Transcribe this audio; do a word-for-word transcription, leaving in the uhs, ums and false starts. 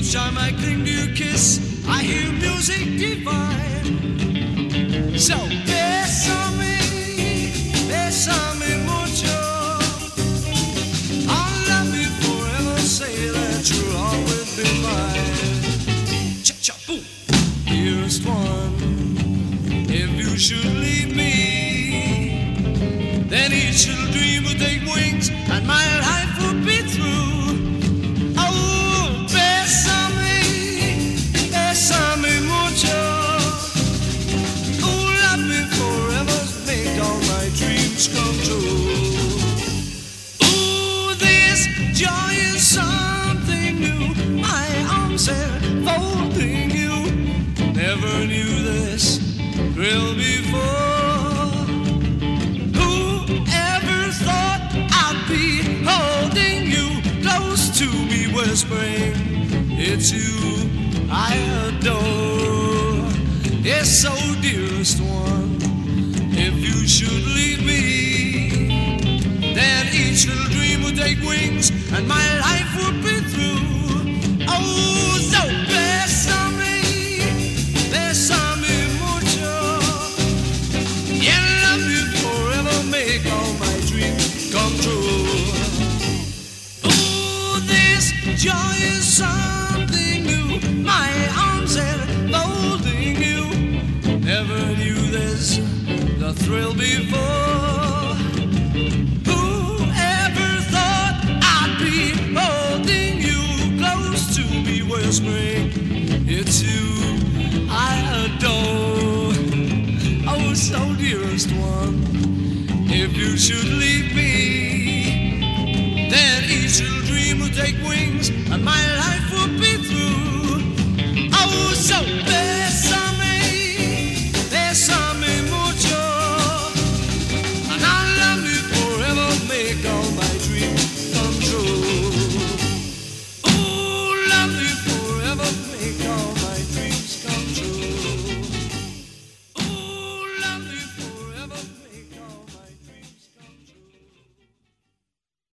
each time I cling to your kiss, I hear music divine. So bésame, bésame mucho. I'll love you forever, say that you'll always be mine. Cha-cha, boom. Dearest one, if you should leave me, then each little dream would take wings and my life would be through. Oh, bésame, bésame mucho. Oh, love me forever, make all my dreams come true. Ooh, this joy is something new. My arms are folding you. Never knew this thrill before. Whispering, it's you I adore. Yes, so dearest one, if you should leave me, then each little dream would take wings and my life would be through. Oh, so bésame, bésame mucho. Yeah, love you forever, make all my dreams come true. Joy is something new. My arms are folding you. Never knew this, the thrill before. Whoever thought I'd be holding you close to me, whispering, it's you I adore. Oh, so dearest one, if you should leave me, then each little dream will take wings and my life